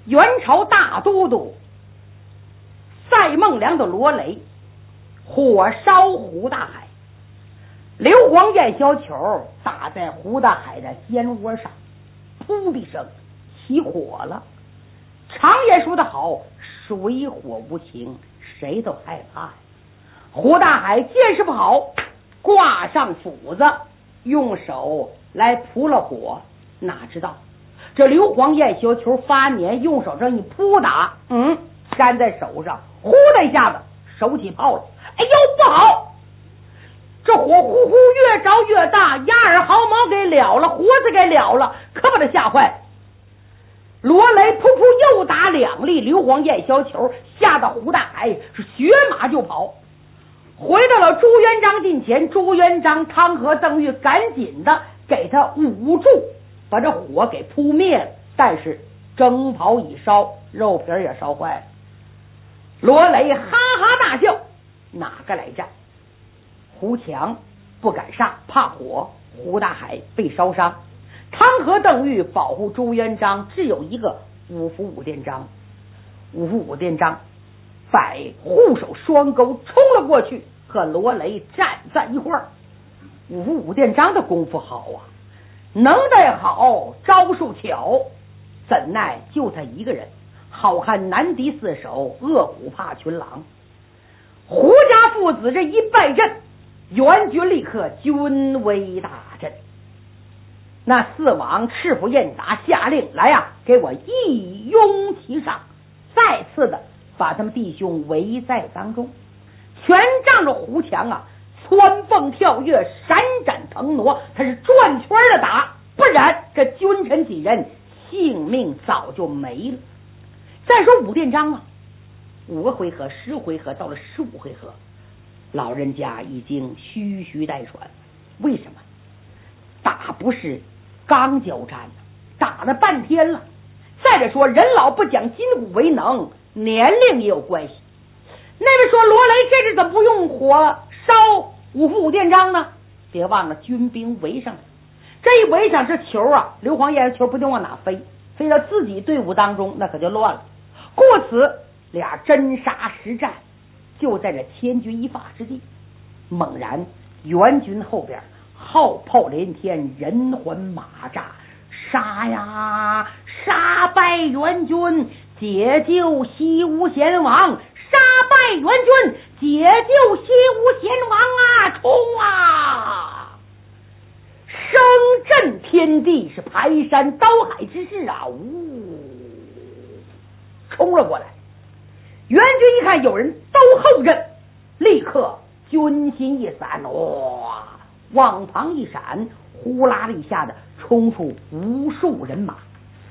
元朝大都督赛孟良的罗雷火烧胡大海，硫磺焰小球打在胡大海的肩窝上，噗的一声起火了。常言说得好，水火无情，谁都害怕。胡大海见势不好，挂上斧子，用手来扑了火。哪知道这硫磺焰小球发黏，用手这一扑打，粘在手上，呼的一下子手起泡了。哎呦，不好！这火呼呼越着越大，压耳毫毛给燎了，胡子给燎了，可把他吓坏。罗雷噗噗又打2粒硫磺焰小球，吓得胡大海是学马就跑，回到了朱元璋近前。朱元璋、汤和、邓玉赶紧的给他捂住，把这火给扑灭了。但是蒸袍已烧，肉皮也烧坏了。罗雷哈哈大笑，哪个来战？胡强不敢上，怕火。胡大海被烧伤。汤和、邓玉保护朱元璋，只有一个五福武殿章。五福武殿章摆护手双钩冲了过去，和罗雷战在一块儿。五福武殿章的功夫好啊，能耐好，招数巧，怎奈就他一个人，好汉难敌四手，恶虎怕群狼。胡家父子这一败阵，元军立刻军威大振。那四王赤府燕达下令来呀，给我一拥其上，再次的把他们弟兄围在当中，全仗着胡强啊蹿蹦跳跃，闪展腾挪，他是转圈的打，不然这君臣几人性命早就没了。再说武殿章啊，5个回合、10回合，到了15回合，老人家已经吁吁带喘。为什么？打不是刚交战，打了半天了。再者说，人老不讲筋骨为能，年龄也有关系。那位说罗雷这是怎么不用火烧五福武殿章呢？别忘了军兵围上来，这一围上这球啊，硫磺焰球不定往哪飞，飞到自己队伍当中，那可就乱了。故此俩真杀实战，就在这千钧一发之地。猛然援军后边号炮连天，人环马扎，杀呀杀败援军，解救西吴贤王，杀败援军，解救西吴贤王啊，冲啊！声震天地，是排山倒海之势啊！冲了过来。援军一看有人都后阵，立刻军心一散，哇，往旁一闪，呼啦的一下子冲出无数人马。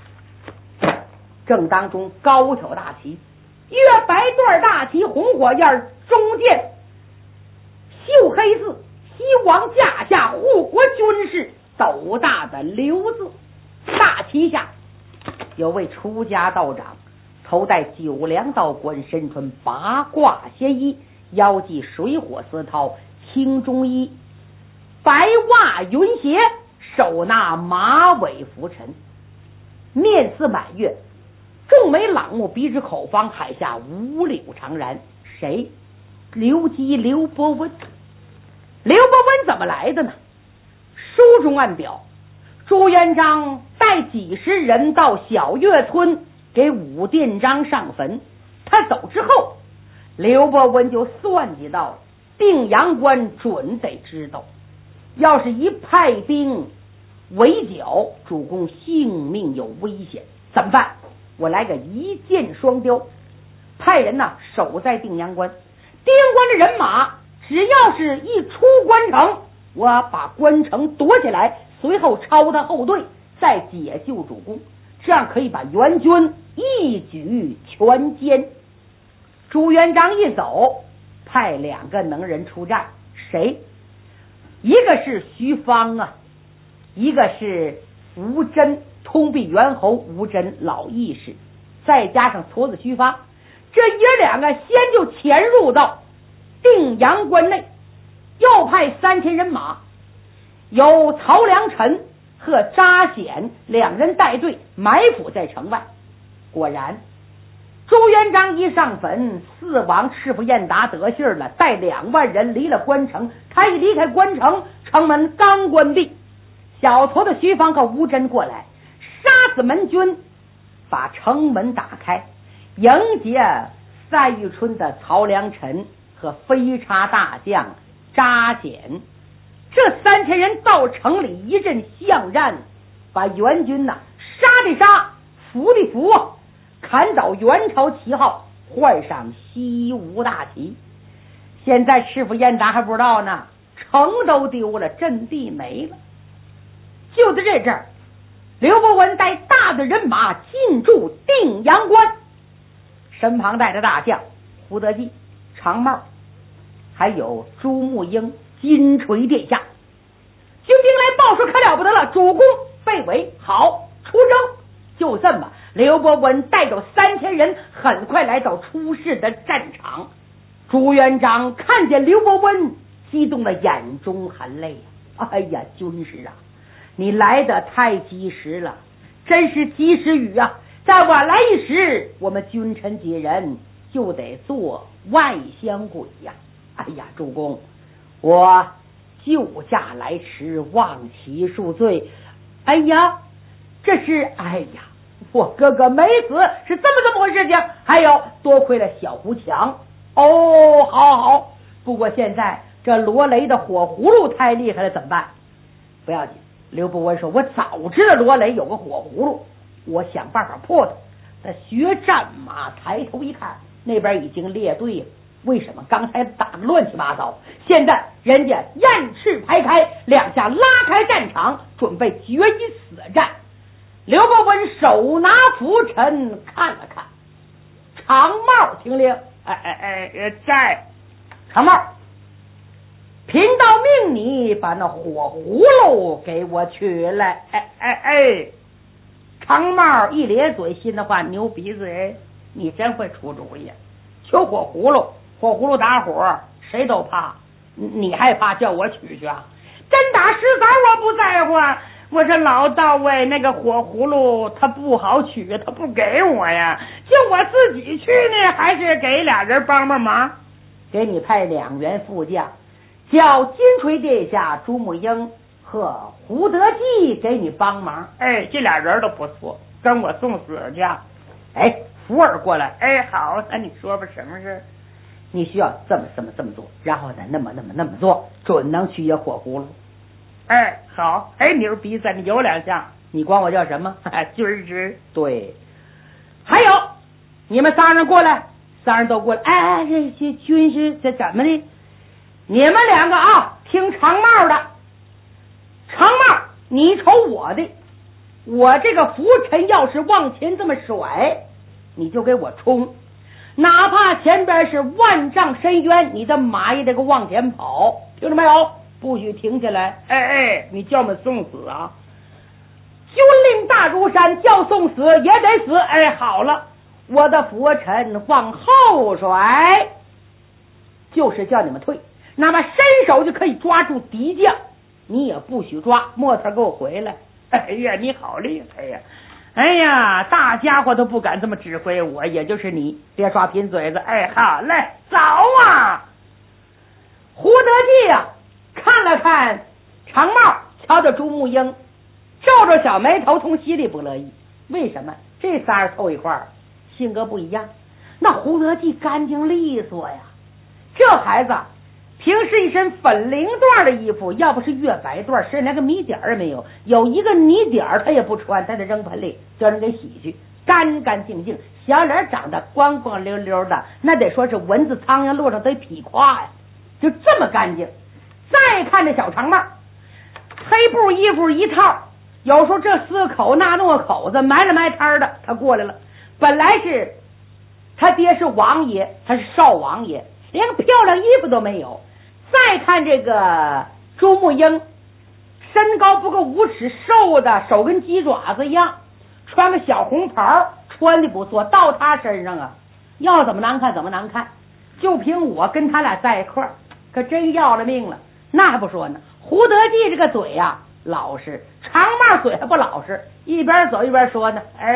正当中高挑大旗，月白段大旗，红火焰，中间绣黑字，西王驾下护国军士，斗大的刘字。大旗下有位出家道长，头戴9梁道冠，身穿八卦仙衣，腰系水火丝绦青中衣，白袜云鞋，手拿马尾拂尘，面似满月，众眉朗目，鼻直口方，海下五柳长髯。谁？刘基，刘伯温。刘伯温怎么来的呢？书中暗表，朱元璋带几十人到小月村给武殿章上坟，他走之后，刘伯温就算计到了，定阳关准得知道，要是一派兵围剿，主公性命有危险，怎么办？我来个一箭双雕，派人呢守在定阳关，定阳关的人马只要是一出关城，我把关城夺起来，随后抄他后队，再解救主公，这样可以把援军一举全歼。朱元璋一走，派2个能人出战，谁？一个是徐芳啊，一个是吴真，通臂猿侯吴真老义士，再加上矬子徐发，这爷2个先就潜入到定阳关内，又派3000人马，由曹良臣和扎显2人带队埋伏在城外。 果然朱元璋一上坟，四王赤福燕达得信了，带2万人离了关城。他一离开关城，城门刚关闭，小头的徐芳和吴真过来，杀死门军，把城门打开，迎接赛玉春的曹良臣和飞叉大将扎简。这3000人到城里一阵巷战，把元军杀的杀，俘的俘，砍倒元朝旗号，换上西吴大旗。现在赤福燕达还不知道呢，城都丢了，阵地没了。就在这阵儿，刘伯温带大的人马进驻定阳关，身旁带着大将胡德济、常茂，还有朱木英、金锤殿下。军兵来报说可了不得了，主公被围，好出征。就这么，刘伯温带着3000人很快来到出事的战场。朱元璋看见刘伯温，激动的眼中含泪。哎呀，军师啊，你来得太及时了，真是及时雨啊！再晚来一时，我们君臣几人就得做外乡鬼呀！哎呀，主公，我救驾来迟，望其恕罪。哎呀，这是我哥哥没死，是这么回事情。还有多亏了小胡强。哦，好，不过现在这罗雷的火葫芦太厉害了，怎么办？不要紧，刘伯温说，我早知道罗雷有个火葫芦，我想办法破它。他学战马，抬头一看，那边已经列队了。为什么刚才打得乱七八糟？现在人家雁翅排开，两下拉开战场，准备决一死战。刘伯温手拿拂尘看了看，常茂听令，在常茂，贫道命你把那火葫芦给我取来。常茂一咧嘴，心的话牛鼻子，你真会出主意。取火葫芦，火葫芦打火谁都怕，你害怕叫我取去啊？真打实杆我不在乎啊，我这老道位那个火葫芦他不好取，他不给我呀，就我自己去呢，还是给俩人帮帮忙？给你派2员副将，叫金锤殿下朱木英和胡德济给你帮忙。这俩人都不错，跟我送死去。福尔过来。好，那你说吧，什么事？你需要这么做，然后再那么做，准能取些火葫芦。好。牛鼻子，你有2项，你管我叫什么？军师。对。还有你们3人过来，3人都过来。这军师这怎么的？你们2个啊，听常茂的。常茂，你瞅我的，我这个拂尘要是往前这么甩，你就给我冲，哪怕前边是万丈深渊，你的马也得给往前跑，听着没有？不许停下来。你叫我们送死啊？军令大如山，叫送死也得死。好了，我的拂尘往后甩，就是叫你们退，哪怕伸手就可以抓住敌将，你也不许抓，莫特给我回来。你好厉害呀！大家伙都不敢这么指挥我，也就是你，别耍贫嘴子。好嘞，走啊！胡德济啊，看了看常茂，瞧着朱木英，皱着小眉头，从心里不乐意。为什么？这仨人凑一块儿，性格不一样。那胡德济干净利索呀，这孩子平时一身粉绫缎的衣服，要不是月白缎，身上连个米点也没有，有一个泥点他也不穿，他得扔盆里叫人给洗去，干干净净，小脸长得光光溜溜的，那得说是蚊子苍蝇落上得劈胯呀，就这么干净。再看这小长帽，黑布衣服一套，有时候这4个口那弄个口子，埋了埋摊的，他过来了。本来是他爹是王爷，他是少王爷，连个漂亮衣服都没有。再看这个朱木英，身高不够5尺，瘦的手跟鸡爪子一样，穿个小红袍，穿的不错，到他身上啊，要怎么难看怎么难看。就凭我跟他俩在一块儿，可真要了命了。那还不说呢，胡德济这个嘴呀老实，常茂嘴还不老实，一边走一边说呢。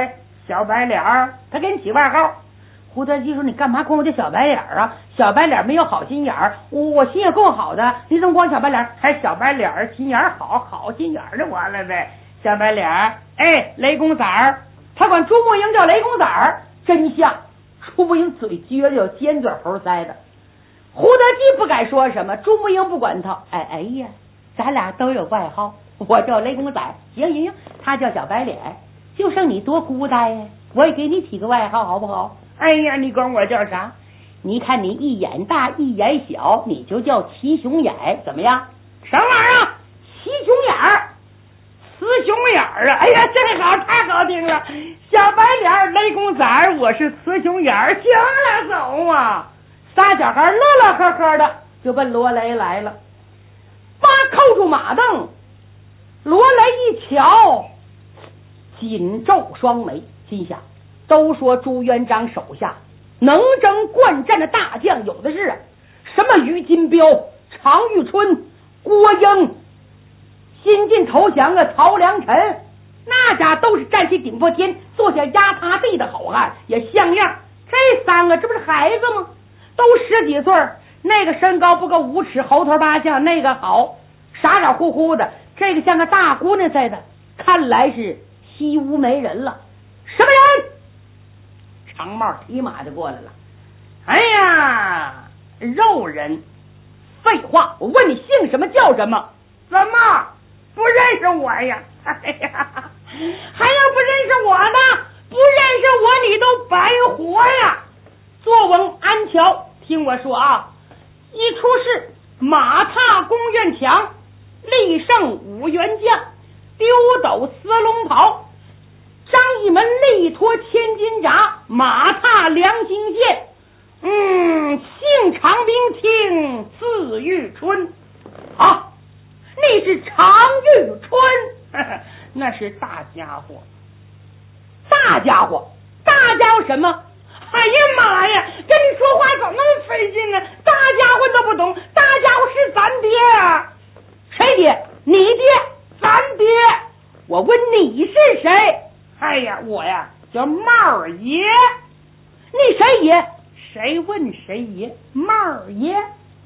小白脸儿，他给你起外号。胡德基说：“你干嘛管我叫小白脸啊？小白脸没有好心眼儿，我心也够好的，你怎么光小白脸？还小白脸儿心眼儿好心眼儿就完了呗。小白脸儿，哎，雷公仔儿，他管朱木英叫雷公仔儿，真像。朱木英嘴撅着有尖嘴猴腮的。胡德基不敢说什么，朱木英不管他。哎呀，咱俩都有外号，我叫雷公仔，行，他叫小白脸，就剩你多孤单呀。我也给你起个外号好不好？哎呀，你管我叫啥？你看你一眼大一眼小，你就叫齐熊眼，怎么样？什么玩意儿？齐熊眼，雌熊眼啊！哎呀，这好，太好听了！小白脸雷公仔，我是雌熊眼，行了，走啊！仨小孩乐乐呵呵的就奔罗雷来了，八扣住马镫，罗雷一瞧，紧皱双眉，心想。都说朱元璋手下能征惯战的大将有的是，什么于金彪、常遇春、郭英，新晋投降的曹良臣，那家都是战旗顶破天，坐下压塌地的好汉，也像样。这三个这不是孩子吗？都10几岁，那个身高不够5尺，猴头八相，那个好傻傻乎乎的，这个像个大姑娘似的，看来是西屋没人了。什么人？长帽提马就过来了。哎呀，肉人！废话，我问你姓什么叫什么？怎么不认识我呀？哎呀，还要不认识我呢？不认识我你都白活呀！坐稳安桥，听我说啊，一出世马踏宫院墙，力胜5员将，丢斗丝龙袍，张一门力托千斤闸，马踏良心线。姓常兵卿，字玉春。啊，你是常玉春，那是大家伙。大家伙什么？哎呀妈呀，跟你说话怎么那么费劲呢？大家伙都不懂，大家伙是咱爹啊！谁爹？你爹，咱爹。我问你是谁？哎呀，我呀叫帽爷。你谁爷？谁问谁爷？帽爷。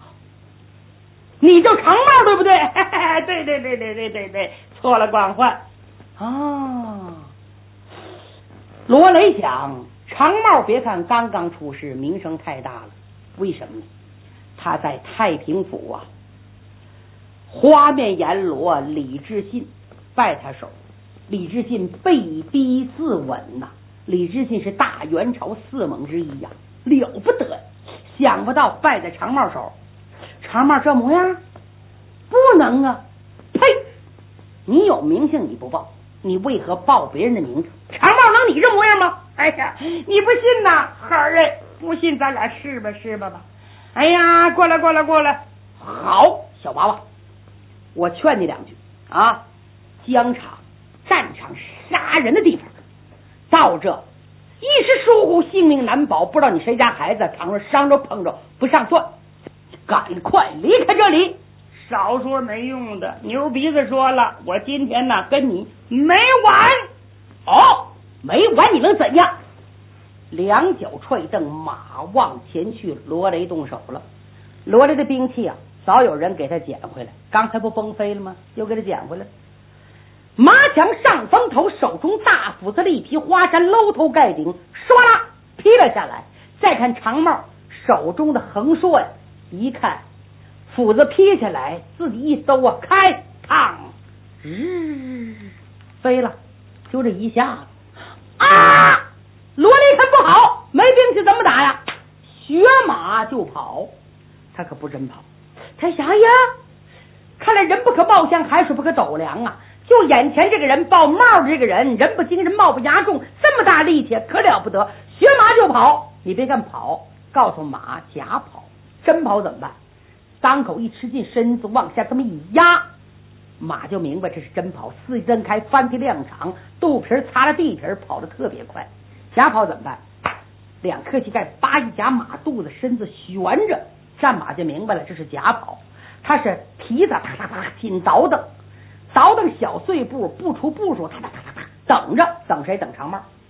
你叫长帽对不对？对，错了官换啊。罗雷想，长帽别看刚刚出世，名声太大了，为什么呢？他在太平府啊，花面阎罗李知信拜他手，李知信被逼自刎呐。李知信是大元朝4猛之一呀，了不得！想不到拜在长帽手，长帽这模样不能啊！呸！你有名姓你不报，你为何报别人的名字？长帽能你这模样吗？哎呀，你不信呐，孩儿哎，不信咱俩试吧吧。哎呀，过来。好，小娃娃，我劝你2句啊，疆场、战场杀人的地方，到这一时疏忽，性命难保。不知道你谁家孩子倘若伤着碰着不上算，赶快离开这里。少说没用的，牛鼻子说了，我今天呢跟你没完。哦，没完你能怎样？2脚踹蹬，马往前去。罗雷动手了。罗雷的兵器啊，早有人给他捡回来，刚才不崩飞了吗？又给他捡回来。马抢上风头，手中大斧子立皮花山搂头盖顶，唰啦劈了下来。再看长帽手中的横槊呀，一看斧子劈下来，自己一兜啊，开烫，飞了，就这一下子啊！罗雷看不好，没兵器怎么打呀？学马就跑，他可不真跑。他想呀，看来人不可貌相，海水不可斗量啊！就眼前这个人抱帽的这个人，人不惊人，貌不压重，这么大力气，可了不得。学马就跑，你别看跑，告诉马假跑，真跑怎么办？当口一吃劲，身子往下这么一压，马就明白这是真跑，四肢蹬开，翻蹄踉跄，肚皮擦了地皮，跑得特别快。假跑怎么办？2颗膝盖扒一夹马肚子，身子悬着，战马就明白了，这是假跑。他是蹄子啪啪啪紧倒腾小碎步，不出步数，等着，等谁？等长帽。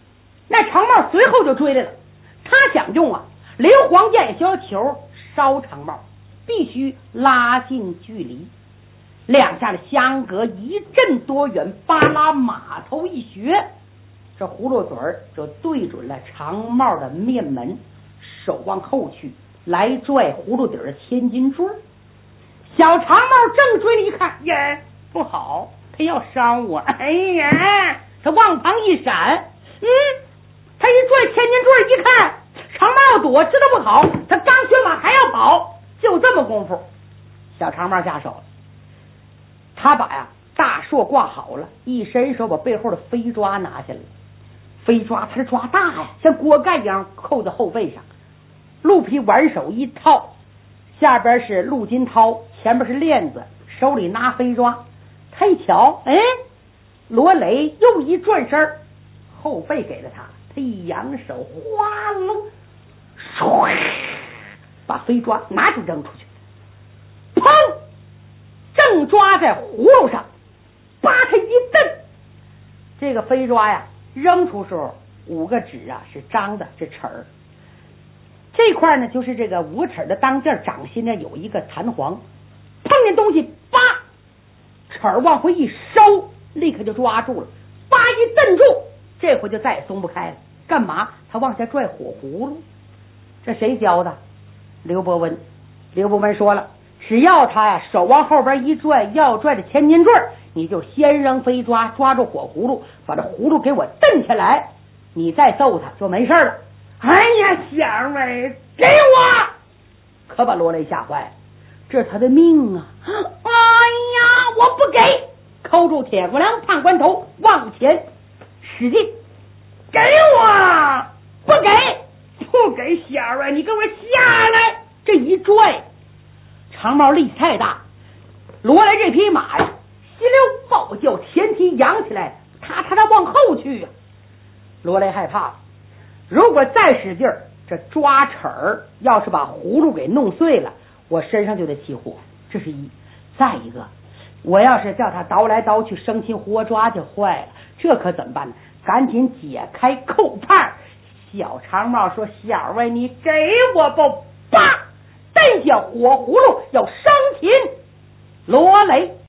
那长帽随后就追来了，他想用硫磺焰小球烧长帽，必须拉近距离，两下的相隔一阵多远，巴拉马头一学，这葫芦嘴就对准了长帽的面门，手往后去，来拽葫芦底的千斤坠。小长帽正追了，一看，耶，不好，他要伤我！哎呀，他往旁一闪，他一拽千斤坠，一看长帽要躲，知道不好，他刚学马还要跑，就这么功夫，小长帽下手了。他把大槊挂好了，一伸手把背后的飞抓拿下来。飞抓他是抓大呀，像锅盖一样扣在后背上，鹿皮挽手一套，下边是鹿筋绦，前边是链子，手里拿飞抓。他一瞧，罗雷又一转身，后背给了他，他一扬手，哗隆，唰，把飞抓拿起扔出去，砰，正抓在葫芦上，把他一蹬，这个飞抓呀扔出时候5个指是张的，这齿儿这块呢就是这个5个齿的当间掌心呢有一个弹簧，碰见东西叭，齿儿往回一收，立刻就抓住了，叭一蹬住，这回就再也松不开了。干嘛？他往下拽火葫芦。这谁教的？刘伯温。刘伯温说了，只要他手往后边一拽，要拽着千斤坠，你就先扔飞抓，抓住火葫芦，把这葫芦给我蹬起来，你再揍他就没事了。哎呀，小妹，给我！可把罗雷吓坏了，这是他的命啊！哎呀，我不给！扣住铁骨梁判官头，往前使劲，给我！不给，不给！小妹，你给我下来！这一拽，长毛力气太大，罗雷这匹马呀，稀溜暴叫，前蹄扬起来，他往后去罗雷害怕了，如果再使劲儿，这抓齿儿要是把葫芦给弄碎了，我身上就得起火，这是一。再一个，我要是叫他倒来倒去，生擒活抓就坏了，这可怎么办呢？赶紧解开扣帕。小长帽说：“小位，你给我吧！”叭，蹬下火葫芦要生擒罗雷。